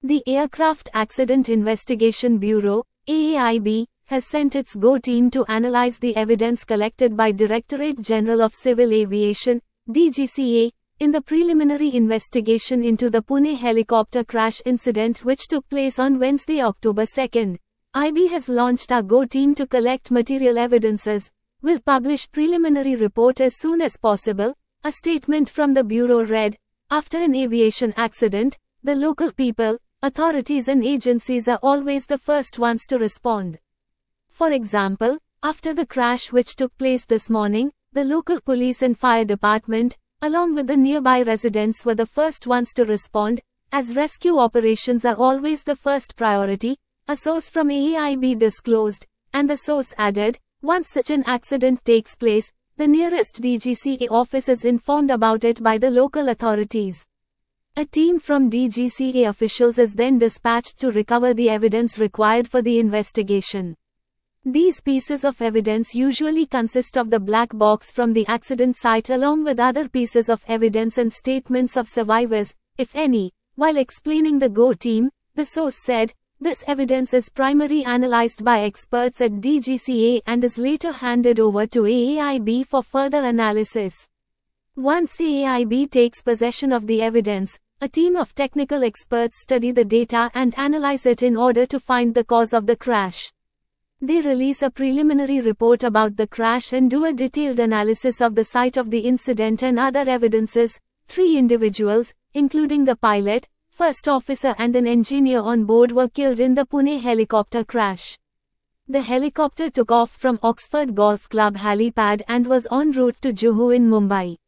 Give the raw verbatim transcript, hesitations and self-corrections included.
The Aircraft Accident Investigation Bureau, A A I B, has sent its G O team to analyze the evidence collected by Directorate General of Civil Aviation, D G C A, in the preliminary investigation into the Pune helicopter crash incident which took place on Wednesday, October second. I B has launched a G O team to collect material evidences. Will publish preliminary report as soon as possible, a statement from the Bureau read. After an aviation accident, the local people, authorities and agencies are always the first ones to respond. For example, after the crash which took place this morning, the local police and fire department, along with the nearby residents, were the first ones to respond, as rescue operations are always the first priority, a source from A A I B disclosed, and the source added, once such an accident takes place, the nearest D G C A office is informed about it by the local authorities. A team from D G C A officials is then dispatched to recover the evidence required for the investigation. These pieces of evidence usually consist of the black box from the accident site along with other pieces of evidence and statements of survivors, if any. While explaining the G O team, the source said, this evidence is primarily analyzed by experts at D G C A and is later handed over to A A I B for further analysis. Once A A I B takes possession of the evidence, a team of technical experts study the data and analyze it in order to find the cause of the crash. They release a preliminary report about the crash and do a detailed analysis of the site of the incident and other evidences. Three individuals, including the pilot, first officer and an engineer on board, were killed in the Pune helicopter crash. The helicopter took off from Oxford Golf Club helipad and was en route to Juhu in Mumbai.